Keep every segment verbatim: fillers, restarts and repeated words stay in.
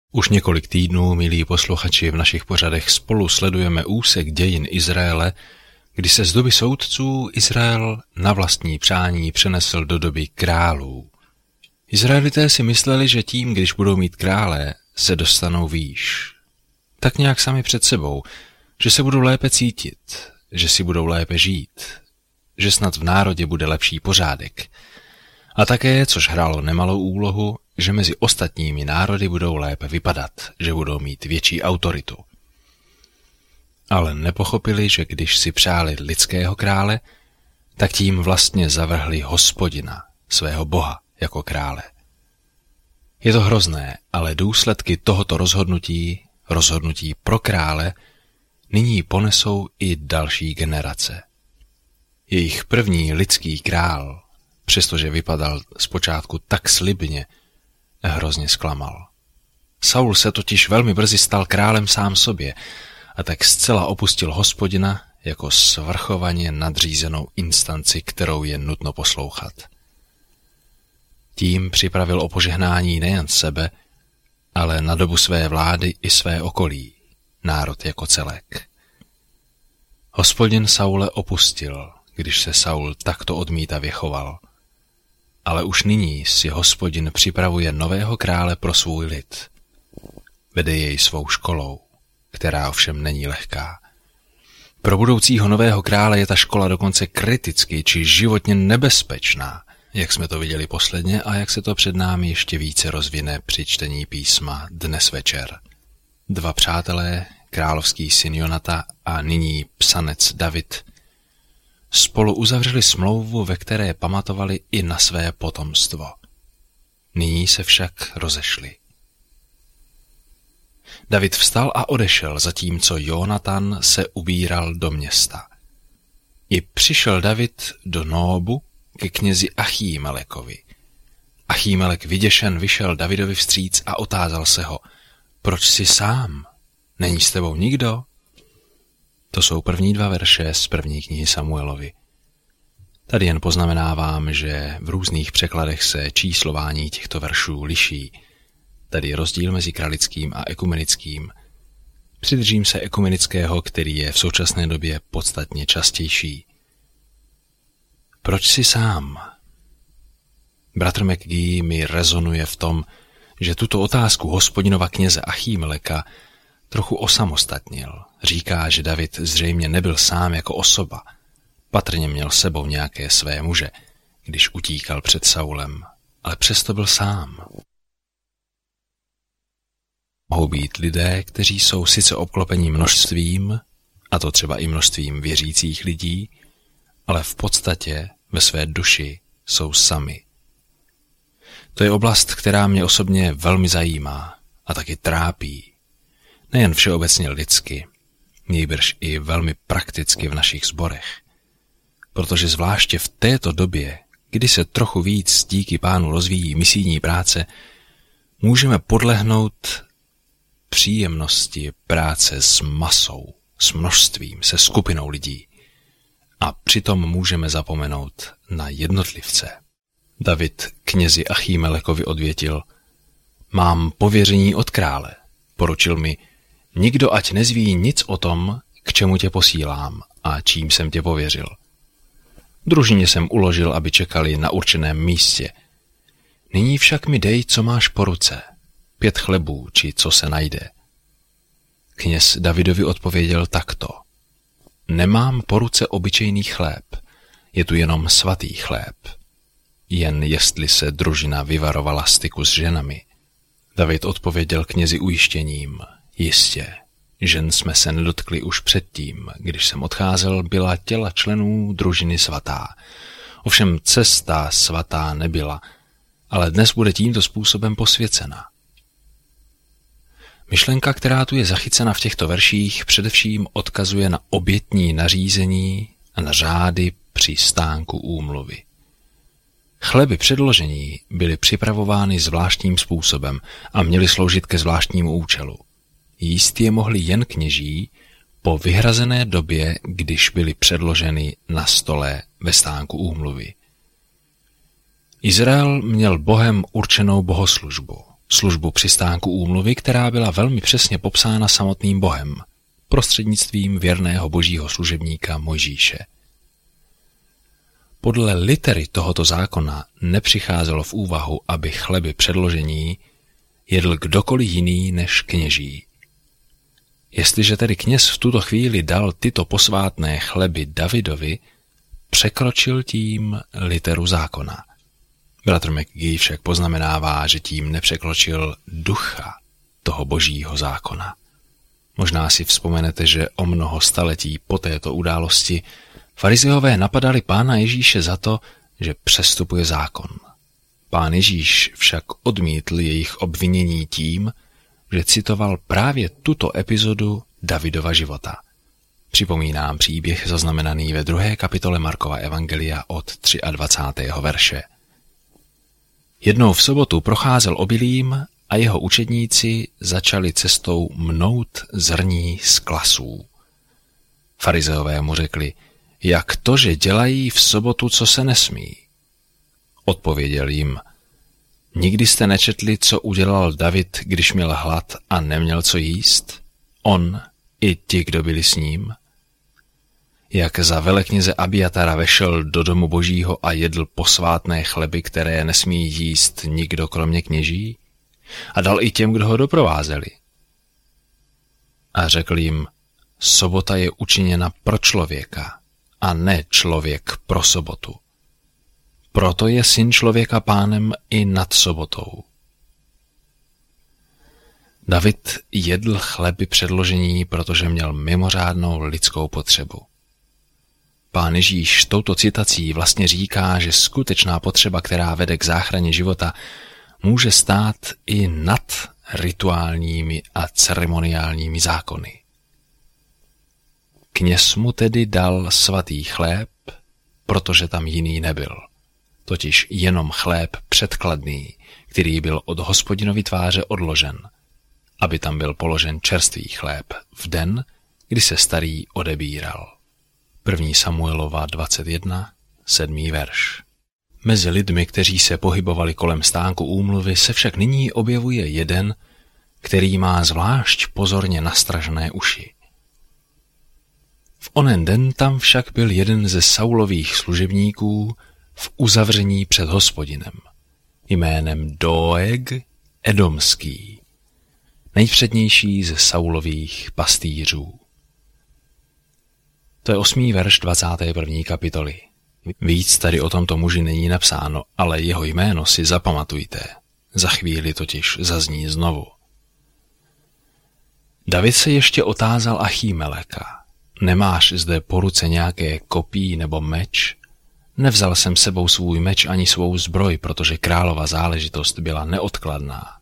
Už několik týdnů, milí posluchači, v našich pořadech spolu sledujeme úsek dějin Izraele, kdy se z doby soudců Izrael na vlastní přání přenesl do doby králů. Izraelité si mysleli, že tím, když budou mít krále, se dostanou výš. Tak nějak sami před sebou, že se budou lépe cítit, že si budou lépe žít, že snad v národě bude lepší pořádek. A také, což hrálo nemalou úlohu, že mezi ostatními národy budou lépe vypadat, že budou mít větší autoritu. Ale nepochopili, že když si přáli lidského krále, tak tím vlastně zavrhli Hospodina, svého Boha, jako krále. Je to hrozné, ale důsledky tohoto rozhodnutí, rozhodnutí pro krále, nyní ponesou i další generace. Jejich první lidský král, přestože vypadal zpočátku tak slibně, hrozně zklamal. Saul se totiž velmi brzy stal králem sám sobě a tak zcela opustil Hospodina jako svrchovaně nadřízenou instanci, kterou je nutno poslouchat. Tím připravil o požehnání nejen sebe, ale na dobu své vlády i své okolí, národ jako celek. Hospodin Saule opustil, když se Saul takto odmítavě choval. Ale už nyní si Hospodin připravuje nového krále pro svůj lid. Vede jej svou školou, která ovšem není lehká. Pro budoucího nového krále je ta škola dokonce kriticky či životně nebezpečná, jak jsme to viděli posledně a jak se to před námi ještě více rozvine při čtení písma dnes večer. Dva přátelé, královský syn Jonata a nyní psanec David, spolu uzavřeli smlouvu, ve které pamatovali i na své potomstvo. Nyní se však rozešli. David vstal a odešel, zatímco Jonatan se ubíral do města. I přišel David do Nóbu ke knězi Achímelekovi. Achímelek vyděšen vyšel Davidovi vstříc a otázal se ho: proč jsi sám? Není s tebou nikdo? To jsou první dva verše z první knihy Samuelovi. Tady jen poznamenávám, že v různých překladech se číslování těchto veršů liší. Tady je rozdíl mezi kralickým a ekumenickým. Přidržím se ekumenického, který je v současné době podstatně častější. Proč jsi sám? Bratr McGee mi rezonuje v tom, že tuto otázku Hospodinova kněze Achímeleka trochu osamostatnil. Říká, že David zřejmě nebyl sám jako osoba. Patrně měl sebou nějaké své muže, když utíkal před Saulem, ale přesto byl sám. Mohou být lidé, kteří jsou sice obklopeni množstvím, a to třeba i množstvím věřících lidí, ale v podstatě ve své duši jsou sami. To je oblast, která mě osobně velmi zajímá a taky trápí. Nejen všeobecně lidsky, nýbrž i velmi prakticky v našich sborech. Protože zvláště v této době, kdy se trochu víc díky Pánu rozvíjí misijní práce, můžeme podlehnout příjemnosti práce s masou, s množstvím, se skupinou lidí. A přitom můžeme zapomenout na jednotlivce. David knězi Achímelekovi odvětil: mám pověření od krále, poručil mi, nikdo ať nezví nic o tom, k čemu tě posílám a čím jsem tě pověřil. Družině jsem uložil, aby čekali na určeném místě. Nyní však mi dej, co máš po ruce, pět chlebů, či co se najde. Kněz Davidovi odpověděl takto: nemám po ruce obyčejný chléb, je tu jenom svatý chléb. Jen jestli se družina vyvarovala styku s ženami. David odpověděl knězi ujištěním: jistě, žen jsme se nedotkli už předtím, když jsem odcházel, byla těla členů družiny svatá. Ovšem cesta svatá nebyla, ale dnes bude tímto způsobem posvěcena. Myšlenka, která tu je zachycena v těchto verších, především odkazuje na obětní nařízení a na řády při stánku úmluvy. Chleby předložení byly připravovány zvláštním způsobem a měly sloužit ke zvláštnímu účelu. Jíst je mohli jen kněží po vyhrazené době, když byly předloženy na stole ve stánku úmluvy. Izrael měl Bohem určenou bohoslužbu, službu přistánku úmluvy, která byla velmi přesně popsána samotným Bohem, prostřednictvím věrného božího služebníka Mojžíše. Podle litery tohoto zákona nepřicházelo v úvahu, aby chleby předložení jedl kdokoliv jiný než kněží. Jestliže tedy kněz v tuto chvíli dal tyto posvátné chleby Davidovi, překročil tím literu zákona. Bratr McGee však poznamenává, že tím nepřekročil ducha toho božího zákona. Možná si vzpomenete, že o mnoho staletí po této události farizeové napadali Pána Ježíše za to, že přestupuje zákon. Pán Ježíš však odmítl jejich obvinění tím, že citoval právě tuto epizodu Davidova života. Připomínám příběh zaznamenaný ve druhé kapitole Markova evangelia od dvacátého třetího verše. Jednou v sobotu procházel obilím a jeho učedníci začali cestou mnout zrní z klasů. Farizeové mu řekli, jak to, že dělají v sobotu, co se nesmí? Odpověděl jim, nikdy jste nečetli, co udělal David, když měl hlad a neměl co jíst? On i ti, kdo byli s ním? Jak za velekněze Abiatara vešel do domu božího a jedl posvátné chleby, které nesmí jíst nikdo kromě kněží? A dal i těm, kdo ho doprovázeli. A řekl jim, sobota je učiněna pro člověka, a ne člověk pro sobotu. Proto je syn člověka pánem i nad sobotou. David jedl chleby předložení, protože měl mimořádnou lidskou potřebu. Pán Ježíš touto citací vlastně říká, že skutečná potřeba, která vede k záchraně života, může stát i nad rituálními a ceremoniálními zákony. Kněz mu tedy dal svatý chléb, protože tam jiný nebyl, totiž jenom chléb předkladný, který byl od Hospodinovy tváře odložen, aby tam byl položen čerstvý chléb v den, kdy se starý odebíral. První Samuelova dvacet jedna, sedmý verš. Mezi lidmi, kteří se pohybovali kolem stánku úmluvy, se však nyní objevuje jeden, který má zvlášť pozorně nastražené uši. V onen den tam však byl jeden ze Saulových služebníků v uzavření před Hospodinem, jménem Doeg Edomský, nejpřednější ze Saulových pastýřů. To je osmý verš dvacáté první kapitoly. Víc tady o tomto muži není napsáno, ale jeho jméno si zapamatujte. Za chvíli totiž zazní znovu. David se ještě otázal Achímeleka. Nemáš zde po ruce nějaké kopí nebo meč? Nevzal jsem sebou svůj meč ani svou zbroj, protože králova záležitost byla neodkladná.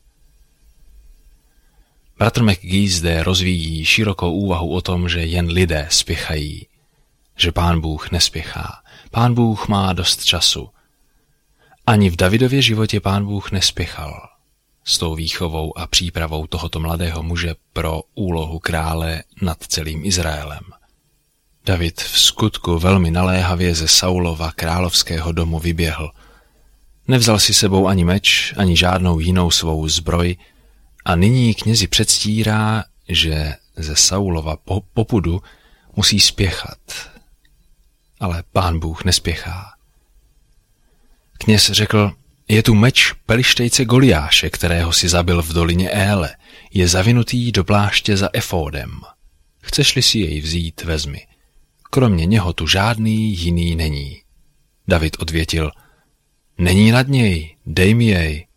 Bratr McGee zde rozvíjí širokou úvahu o tom, že jen lidé spěchají, že Pán Bůh nespěchá. Pán Bůh má dost času. Ani v Davidově životě Pán Bůh nespěchal s tou výchovou a přípravou tohoto mladého muže pro úlohu krále nad celým Izraelem. David v skutku velmi naléhavě ze Saulova královského domu vyběhl. Nevzal si sebou ani meč, ani žádnou jinou svou zbroj a nyní knězi předstírá, že ze Saulova popudu musí spěchat. Ale Pán Bůh nespěchá. Kněz řekl, je tu meč pelištejce Goliáše, kterého si zabil v dolině Éle. Je zavinutý do pláště za efódem. Chceš-li si jej vzít, vezmi. Kromě něho tu žádný jiný není. David odvětil, není nad něj, dej mi jej.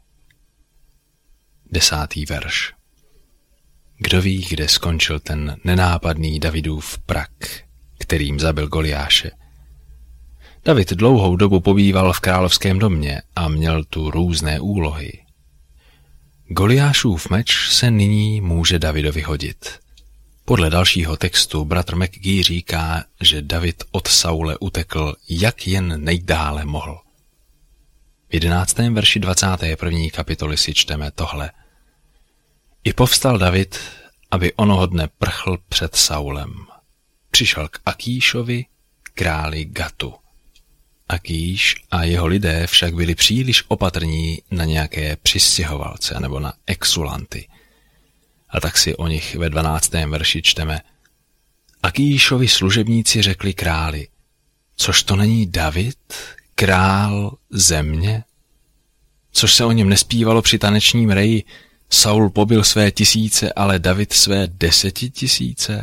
Desátý verš. Kdo ví, kde skončil ten nenápadný Davidův prak, kterým zabil Goliáše. David dlouhou dobu pobýval v královském domě a měl tu různé úlohy. Goliášův meč se nyní může Davidovi hodit. Podle dalšího textu bratr McGee říká, že David od Saule utekl, jak jen nejdále mohl. V jedenáctém verši dvacáté první kapitoly si čteme tohle. I povstal David, aby onoho dne prchl před Saulem. Přišel k Akíšovi, králi Gatu. Akíš a jeho lidé však byli příliš opatrní na nějaké přistěhovalce nebo na exulanty. A tak si o nich ve dvanáctém verši čteme: Akíšovi služebníci řekli králi: což to není David, král země? Což se o něm nespívalo při tanečním reji: Saul pobil své tisíce, ale David své desetitisíce?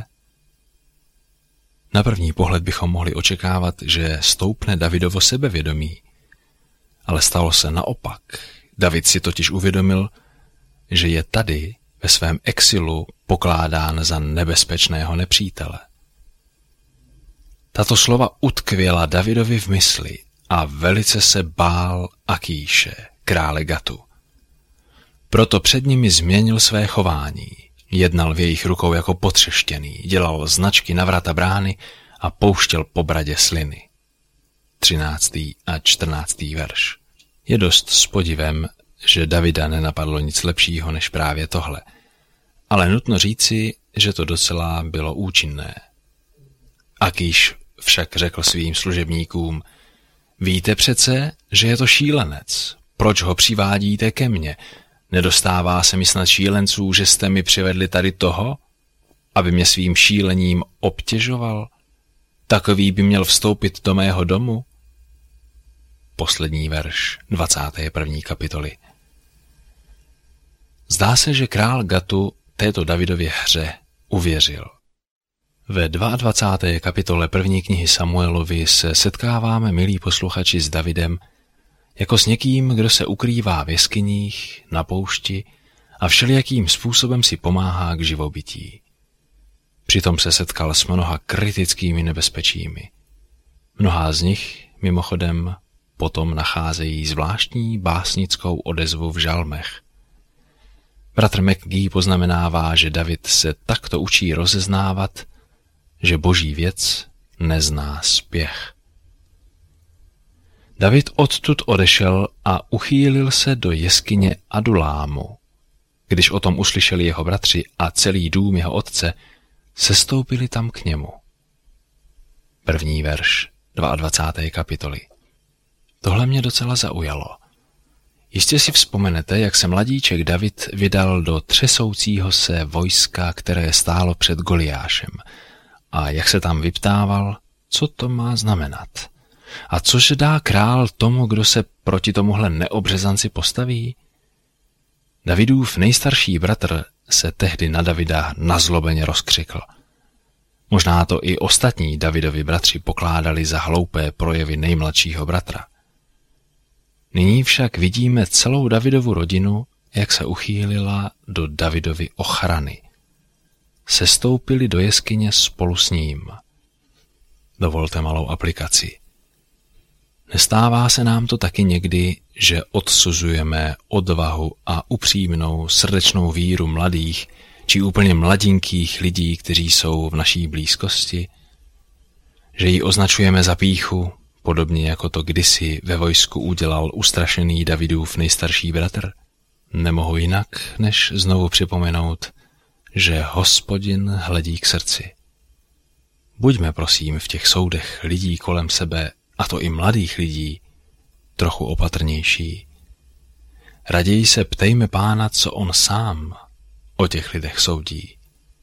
Na první pohled bychom mohli očekávat, že stoupne Davidovo sebevědomí. Ale stalo se naopak. David si totiž uvědomil, že je tady ve svém exilu pokládán za nebezpečného nepřítele. Tato slova utkvěla Davidovi v mysli a velice se bál Akíše, krále Gatu. Proto před nimi změnil své chování. Jednal v jejich rukou jako potřeštěný, dělal značky na vrata brány a pouštěl po bradě sliny. třináctý a čtrnáctý verš. Je dost s podivem, že Davida nenapadlo nic lepšího než právě tohle. Ale nutno říci, že to docela bylo účinné. Akíš však řekl svým služebníkům: víte přece, že je to šílenec. Proč ho přivádíte ke mně? Nedostává se mi snad šílenců, že jste mi přivedli tady toho, aby mě svým šílením obtěžoval? Takový by měl vstoupit do mého domu? Poslední verš dvacáté první kapitoly. Zdá se, že král Gatu této Davidově hře uvěřil. Ve dvacáté druhé kapitole první knihy Samuelovi se setkáváme, milí posluchači, s Davidem jako s někým, kdo se ukrývá v jeskyních, na poušti a všelijakým způsobem si pomáhá k živobytí. Přitom se setkal s mnoha kritickými nebezpečími. Mnohá z nich, mimochodem, potom nacházejí zvláštní básnickou odezvu v žalmech. Bratr McGee poznamenává, že David se takto učí rozeznávat, že boží věc nezná spěch. David odtud odešel a uchýlil se do jeskyně Adulámu. Když o tom uslyšeli jeho bratři a celý dům jeho otce, sestoupili tam k němu. První verš dvacáté druhé kapitoly. Tohle mě docela zaujalo. Jistě si vzpomenete, jak se mladíček David vydal do třesoucího se vojska, které stálo před Goliášem, a jak se tam vyptával, co to má znamenat. A což dá král tomu, kdo se proti tomuhle neobřezanci postaví? Davidův nejstarší bratr se tehdy na Davida nazlobeně rozkřikl. Možná to i ostatní Davidovi bratři pokládali za hloupé projevy nejmladšího bratra. Nyní však vidíme celou Davidovu rodinu, jak se uchýlila do Davidovy ochrany. Sestoupili do jeskyně spolu s ním. Dovolte malou aplikaci. Nestává se nám to taky někdy, že odsuzujeme odvahu a upřímnou srdečnou víru mladých či úplně mladinkých lidí, kteří jsou v naší blízkosti? Že ji označujeme za pýchu, podobně jako to kdysi ve vojsku udělal ustrašený Davidův nejstarší bratr? Nemohu jinak, než znovu připomenout, že Hospodin hledí k srdci. Buďme prosím v těch soudech lidí kolem sebe, a to i mladých lidí, trochu opatrnější. Raději se ptejme Pána, co on sám o těch lidech soudí.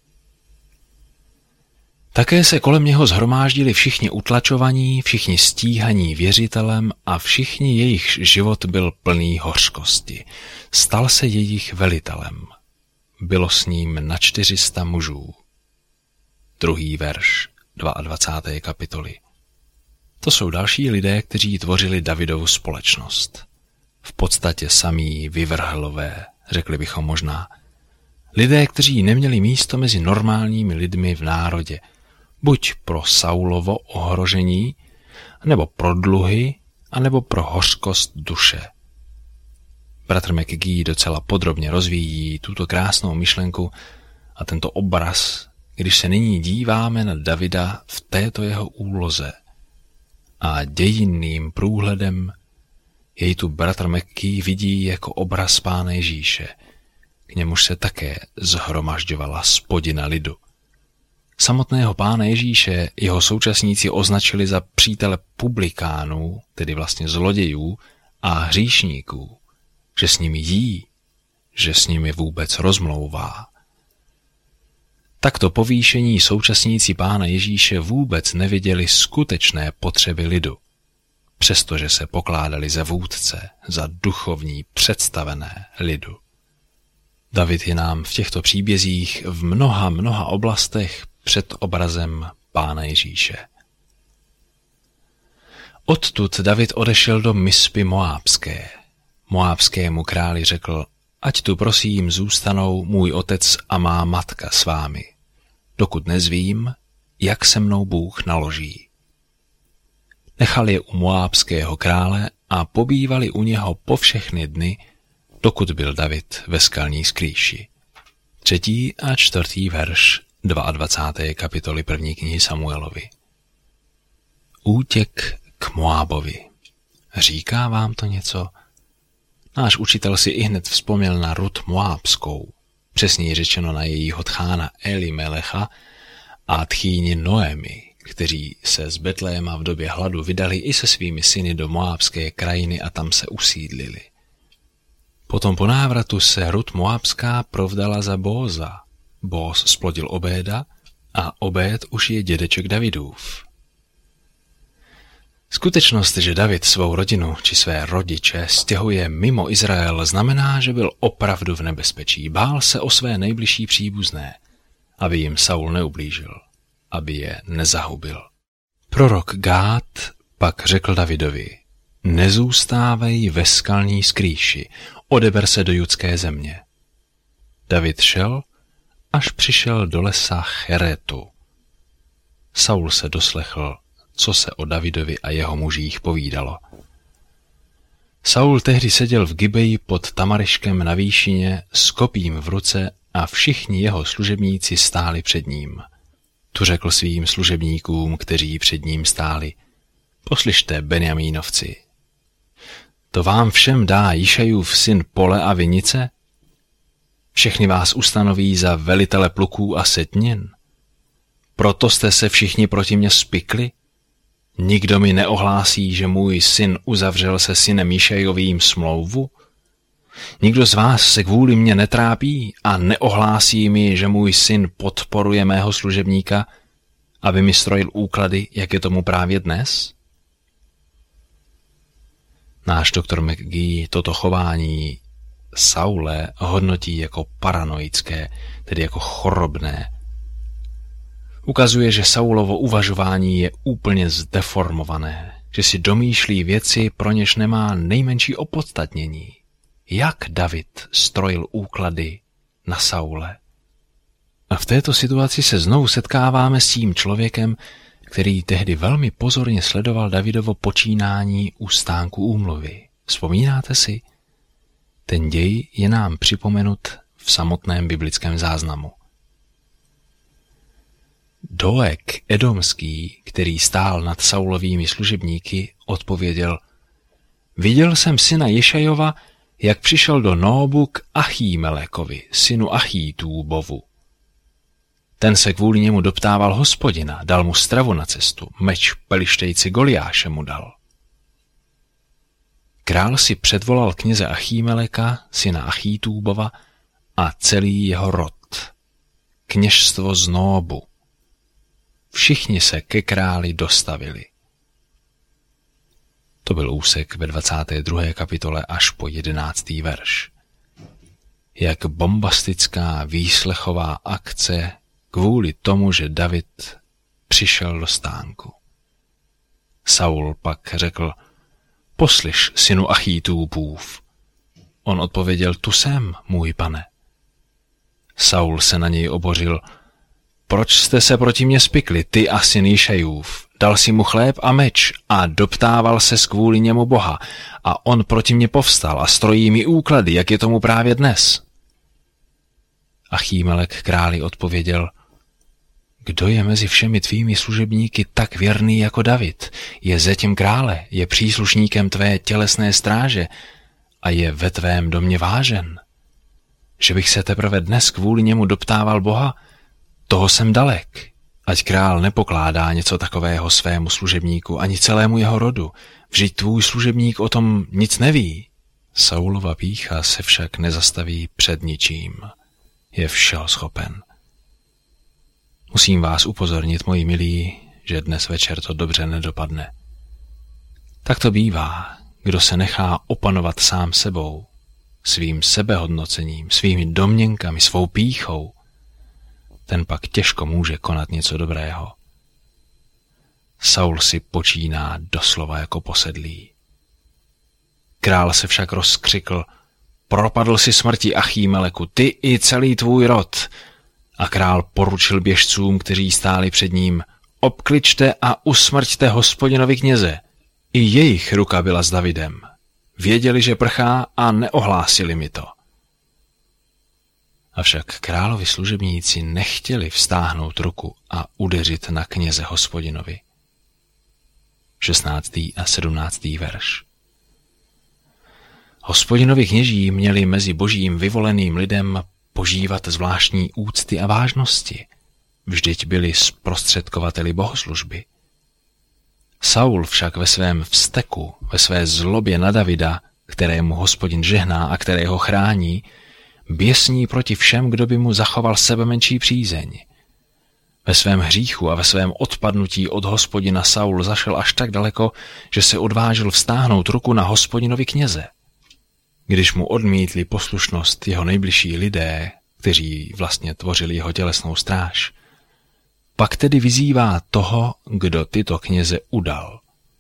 Také se kolem něho shromáždili všichni utlačovaní, všichni stíhaní věřitelem a všichni jejich život byl plný hořkosti. Stal se jejich velitelem. Bylo s ním na čtyři sta mužů. Druhý verš dvacáté druhé kapitoly. To jsou další lidé, kteří tvořili Davidovu společnost. V podstatě samí vyvrhelové, řekli bychom možná. Lidé, kteří neměli místo mezi normálními lidmi v národě, buď pro Saulovo ohrožení, nebo pro dluhy, anebo pro hořkost duše. Bratr McGee docela podrobně rozvíjí tuto krásnou myšlenku a tento obraz, když se nyní díváme na Davida v této jeho úloze. A dějinným průhledem jej tu bratr McGee vidí jako obraz Pána Ježíše, k němuž se také zhromažďovala spodina lidu. samotného Pána Ježíše jeho současníci označili za přítele publikánů, tedy vlastně zlodějů a hříšníků, že s nimi jí, že s nimi vůbec rozmlouvá. Takto povýšení současníci Pána Ježíše vůbec neviděli skutečné potřeby lidu, přestože se pokládali za vůdce, za duchovní představené lidu. David je nám v těchto příbězích v mnoha, mnoha oblastech před obrazem Pána Ježíše. Odtud David odešel do Mispy Moábské. Moábskému králi řekl: ať tu prosím zůstanou můj otec a má matka s vámi, dokud nezvím, jak se mnou Bůh naloží. Nechal je u moábského krále a pobývali u něho po všechny dny, dokud byl David ve skalní skrýši. Třetí a čtvrtý verš dvacáté druhé kapitoly první knihy Samuelovi. Útěk k Moábovi. Říká vám to něco? Náš učitel si ihned vzpomněl na Rut Moábskou, přesněji řečeno na jejího tchána Elimelecha a tchýni Noemi, kteří se z Betléma v době hladu vydali i se svými syny do moábské krajiny a tam se usídlili. Potom po návratu se Rut Moábská provdala za Bóza. Bóz splodil Obéda a Obéd už je dědeček Davidův. Skutečnost, že David svou rodinu či své rodiče stěhuje mimo Izrael, znamená, že byl opravdu v nebezpečí. Bál se o své nejbližší příbuzné, aby jim Saul neublížil, aby je nezahubil. Prorok Gád pak řekl Davidovi: nezůstávej ve skalní skrýši, odeber se do judské země. David šel, až přišel do lesa Cheretu. Saul se doslechl, co se o Davidovi a jeho mužích povídalo. Saul tehdy seděl v Gibeji pod tamariškem na výšině s kopím v ruce a všichni jeho služebníci stáli před ním. Tu řekl svým služebníkům, kteří před ním stáli: poslyšte, Benjamínovci, to vám všem dá Jišajův syn pole a vinice? Všechny vás ustanoví za velitele pluků a setnin? Proto jste se všichni proti mně spikli? Nikdo mi neohlásí, že můj syn uzavřel se synem Jišajovým smlouvu? Nikdo z vás se kvůli mně netrápí a neohlásí mi, že můj syn podporuje mého služebníka, aby mi strojil úklady, jak je tomu právě dnes? Náš doktor McGee toto chování Saule hodnotí jako paranoické, tedy jako chorobné. Ukazuje, že Saulovo uvažování je úplně zdeformované, že si domýšlí věci, pro něž nemá nejmenší opodstatnění. Jak David strojil úklady na Saule? A v této situaci se znovu setkáváme s tím člověkem, který tehdy velmi pozorně sledoval Davidovo počínání u stánku úmluvy. Vzpomínáte si? Ten děj je nám připomenut v samotném biblickém záznamu. Doeg edomský, který stál nad Saulovými služebníky, odpověděl: viděl jsem syna Ješajova, jak přišel do Nóbu k Achímelekovi, synu Achítúbovu. Ten se kvůli němu doptával Hospodina, dal mu stravu na cestu, meč pelištejci Goliáše mu dal. Král si předvolal kněze Achímeleka, syna Achítúbova, a celý jeho rod, kněžstvo z Nóbu. Všichni se ke králi dostavili. To byl úsek ve dvacáté druhé kapitole až po jedenáctý verš. Jak bombastická výslechová akce kvůli tomu, že David přišel do stánku. Saul pak řekl: poslyš, synu Achítúbův. On odpověděl: tu jsem, můj pane. Saul se na něj obořil: proč jste se proti mně spikli, ty a syn Jišajův? Dal si mu chléb a meč a doptával se kvůli němu Boha a on proti mně povstal a strojí mi úklady, jak je tomu právě dnes. Achímelek králi odpověděl: kdo je mezi všemi tvými služebníky tak věrný jako David? Je zetěm krále, je příslušníkem tvé tělesné stráže a je ve tvém domě vážen. Že bych se teprve dnes kvůli němu doptával Boha, toho jsem dalek. Ať král nepokládá něco takového svému služebníku ani celému jeho rodu, vždyť tvůj služebník o tom nic neví. Saulova pýcha se však nezastaví před ničím. Je všeho schopen. Musím vás upozornit, moji milí, že dnes večer to dobře nedopadne. Tak to bývá, kdo se nechá opanovat sám sebou, svým sebehodnocením, svými domněnkami, svou pýchou, ten pak těžko může konat něco dobrého. Saul si počíná doslova jako posedlý. Král se však rozkřikl: propadl si smrti, Achímeleku, ty i celý tvůj rod. A král poručil běžcům, kteří stáli před ním: obkličte a usmrťte Hospodinovi kněze. I jejich ruka byla s Davidem. Věděli, že prchá, a neohlásili mi to. Avšak královi služebníci nechtěli vztáhnout ruku a udeřit na kněze Hospodinovi. šestnáctý a sedmnáctý verš. Hospodinovi kněží měli mezi božím vyvoleným lidem požívat zvláštní úcty a vážnosti. Vždyť byli zprostředkovateli bohoslužby. Saul však ve svém vzteku, ve své zlobě na Davida, kterému Hospodin žehná a kterého chrání, běsní proti všem, kdo by mu zachoval sebemenší přízeň. Ve svém hříchu a ve svém odpadnutí od Hospodina Saul zašel až tak daleko, že se odvážil vztáhnout ruku na Hospodinovi kněze. Když mu odmítli poslušnost jeho nejbližší lidé, kteří vlastně tvořili jeho tělesnou stráž, pak tedy vyzývá toho, kdo tyto kněze udal.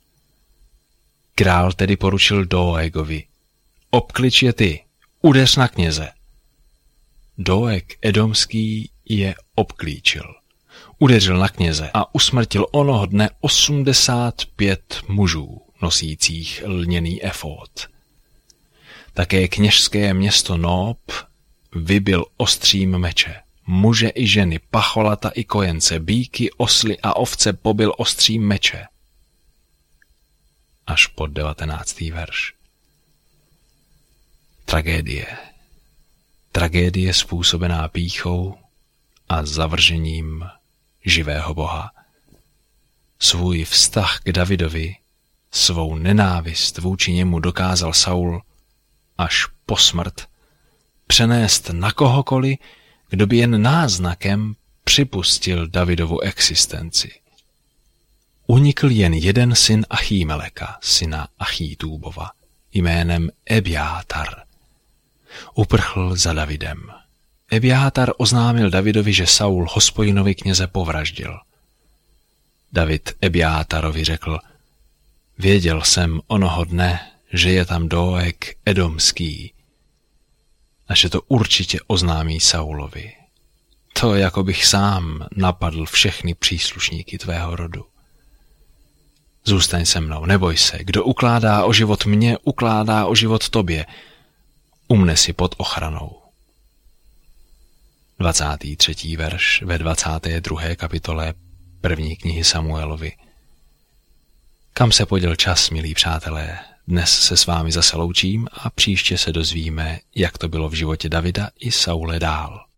Král tedy poručil Doegovi: obklič je ty, udeř na kněze. Doeg edomský je obklíčil. Udeřil na kněze a usmrtil onoho dne osmdesát pět mužů nosících lněný efód. Také kněžské město Nób vybil ostřím meče. Muže i ženy, pacholata i kojence, býky, osly a ovce pobil ostřím meče. Až po devatenáctý verš. Tragédie. Tragédie způsobená pýchou a zavržením živého Boha. Svůj vztah k Davidovi, svou nenávist vůči němu dokázal Saul až po smrt přenést na kohokoliv, kdo by jen náznakem připustil Davidovu existenci. Unikl jen jeden syn Achímeleka, syna Achítúbova, jménem Ebjátar. Uprchl za Davidem. Ebjátar oznámil Davidovi, že Saul Hospodinovi kněze povraždil. David Ebjátarovi řekl: věděl jsem onoho dne, že je tam Doeg edomský a že to určitě oznámí Saulovi. To jako bych sám napadl všechny příslušníky tvého rodu. Zůstaň se mnou, neboj se, kdo ukládá o život mně, ukládá o život tobě. Umne si pod ochranou. dvacátý třetí verš ve dvacáté druhé kapitole první knihy Samuelovi. Kam se poděl čas, milí přátelé? Dnes se s vámi zase loučím a příště se dozvíme, jak to bylo v životě Davida i Saule dál.